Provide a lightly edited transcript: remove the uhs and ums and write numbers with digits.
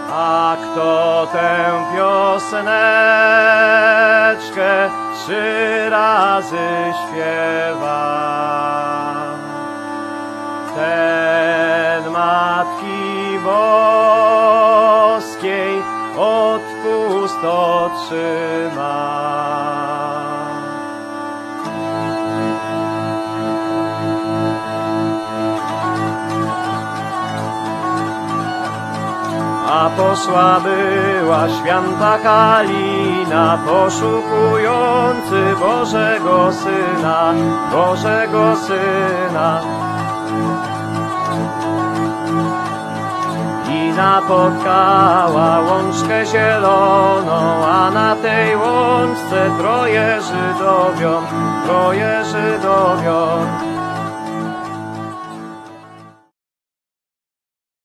A kto tę pioseneczkę 3 razy śpiewa, ten Matki Boskiej odpust otrzyma. A poszła była święta Kalina, poszukujący Bożego Syna, Bożego Syna. I napotkała łączkę zieloną, a na tej łączce 3 Żydowion, 3 Żydowion.